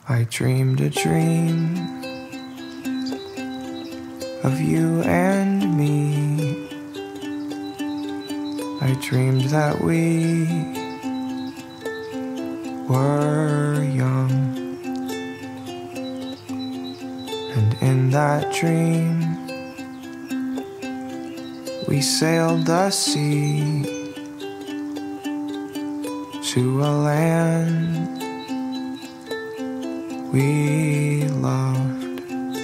I dreamed a dream of you and me. I dreamed that we were young, and in that dream we sailed the sea to a land we loved.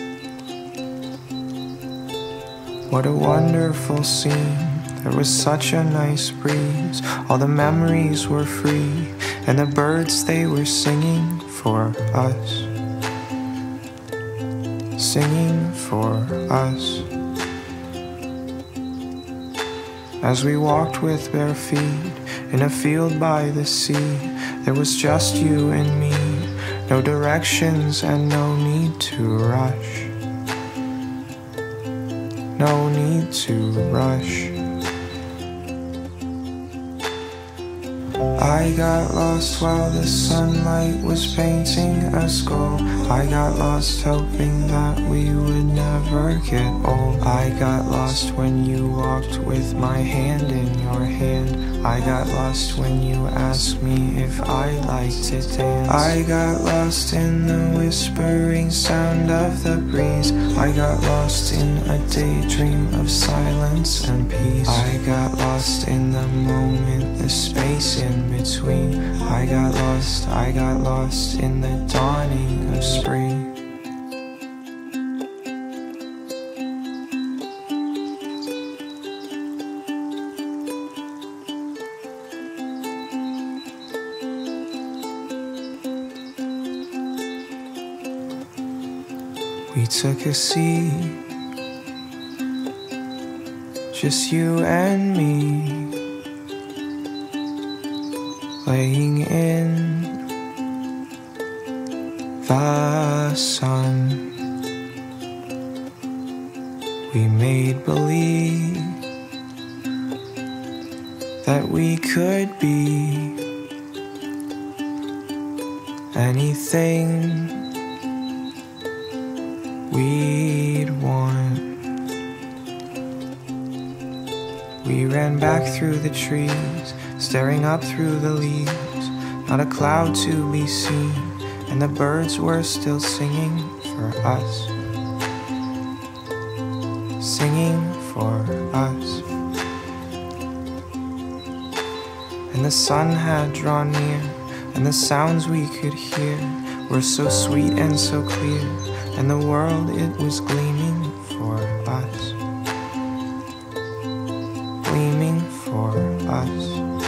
What a wonderful scene. There was such a nice breeze. All the memories were free, and the birds, they were singing for us. Singing for us. As we walked with bare feet in a field by the sea, there was just you and me. No directions and no need to rush. No need to rush. I got lost while the sunlight was painting a skull. I got lost hoping that we would never get old. I got lost when you walked with my hand in your hand. I got lost when you asked me if I liked to dance. I got lost in the whispering sound of the breeze. I got lost in a daydream of silence and peace. I got lost in the moment, the space in between. I got lost in the dawning of spring. We took a seat, just you and me, laying in the sun. We made believe that we could be anything we'd want. We ran back through the trees, staring up through the leaves, not a cloud to be seen, and the birds were still singing for us. Singing for us. And the sun had drawn near, and the sounds we could hear were so sweet and so clear, and the world, it was gleaming for us. Gleaming for us.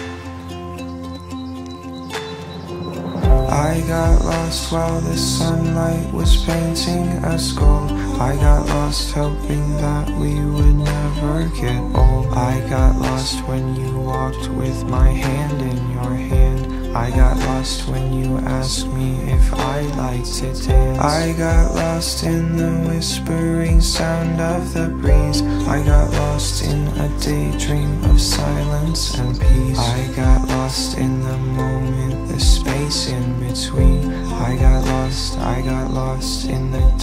I got lost while the sunlight was painting a skull. I got lost hoping that we would never get old. I got lost when you walked with my hand in your hand. I got lost when you asked me if I liked to dance. I got lost in the whispering sound of the breeze. I got lost in a daydream of silence and peace. I got lost in the moment, the space in between. I got lost in the